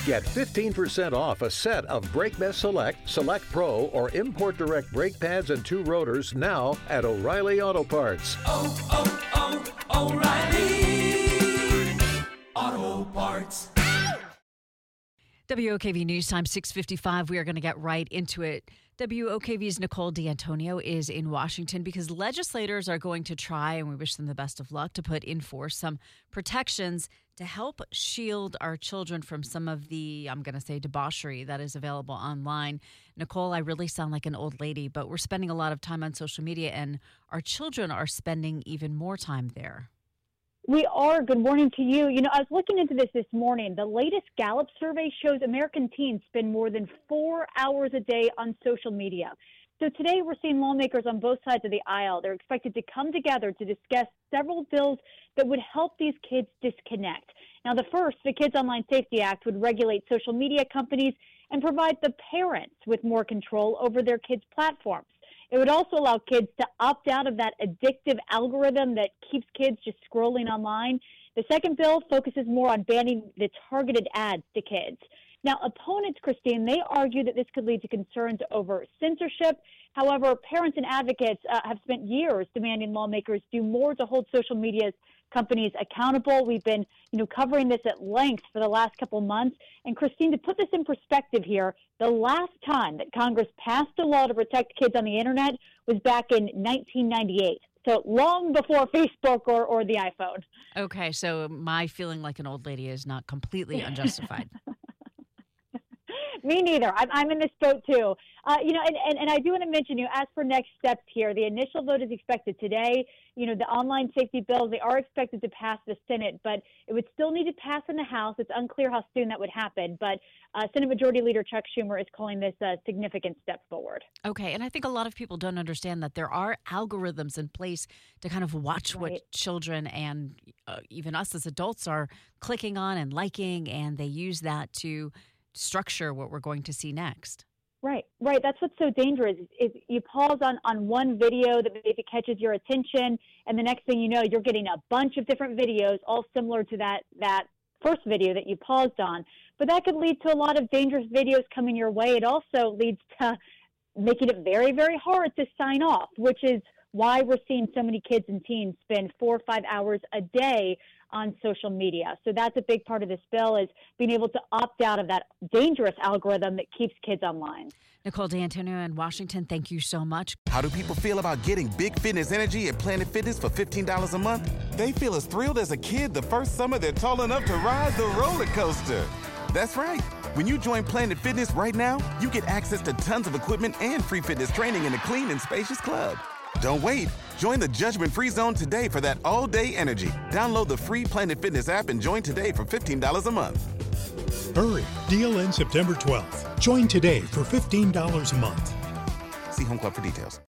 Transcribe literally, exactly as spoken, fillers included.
Get fifteen percent off a set of BrakeMess Select, Select Pro, or Import Direct brake pads and two rotors now at O'Reilly Auto Parts. Oh, oh, oh, O'Reilly Auto Parts. W O K V News Time, six fifty-five. We are going to get right into it. W O K V's Nicole D'Antonio is in Washington because legislators are going to try, and we wish them the best of luck, to put in force some protections to help shield our children from some of the, I'm going to say, debauchery that is available online. Nicole, I really sound like an old lady, but we're spending a lot of time on social media, and our children are spending even more time there. We are. Good morning to you. You know, I was looking into this this morning. The latest Gallup survey shows American teens spend more than four hours a day on social media. So today we're seeing lawmakers on both sides of the aisle. They're expected to come together to discuss several bills that would help these kids disconnect. Now, the first, the Kids Online Safety Act, would regulate social media companies and provide the parents with more control over their kids' platforms. It would also allow kids to opt out of that addictive algorithm that keeps kids just scrolling online. The second bill focuses more on banning the targeted ads to kids. Now, opponents, Christine, they argue that this could lead to concerns over censorship. However, parents and advocates uh, have spent years demanding lawmakers do more to hold social media's companies accountable. We've been, you know, covering this at length for the last couple months. And Christine, to put this in perspective here, the last time that Congress passed a law to protect kids on the internet was back in nineteen ninety-eight. So long before Facebook or, or the iPhone. Okay, so my feeling like an old lady is not completely unjustified. Me neither. I'm, I'm in this boat, too. Uh, you know, and, and, and I do want to mention, you know, as for next steps here, the initial vote is expected today. You know, the online safety bills, they are expected to pass the Senate, but it would still need to pass in the House. It's unclear how soon that would happen. But uh, Senate Majority Leader Chuck Schumer is calling this a significant step forward. Okay, and I think a lot of people don't understand that there are algorithms in place to kind of watch Right. what children and uh, even us as adults are clicking on and liking, and they use that to structure what we're going to see next. Right, right. That's what's so dangerous is, is you pause on, on one video that maybe catches your attention, and the next thing you know, you're getting a bunch of different videos, all similar to that, that first video that you paused on. But that could lead to a lot of dangerous videos coming your way. It also leads to making it very, very hard to sign off, which is why we're seeing so many kids and teens spend four or five hours a day on social media. So that's a big part of this bill, is being able to opt out of that dangerous algorithm that keeps kids online. Nicole D'Antonio in Washington, thank you so much. How do people feel about getting big fitness energy at Planet Fitness for fifteen dollars a month? They feel as thrilled as a kid the first summer they're tall enough to ride the roller coaster. That's right. When you join Planet Fitness right now, you get access to tons of equipment and free fitness training in a clean and spacious club. Don't wait. Join the judgment-free zone today for that all-day energy. Download the free Planet Fitness app and join today for fifteen dollars a month. Hurry. Deal ends September twelfth. Join today for fifteen dollars a month. See Home Club for details.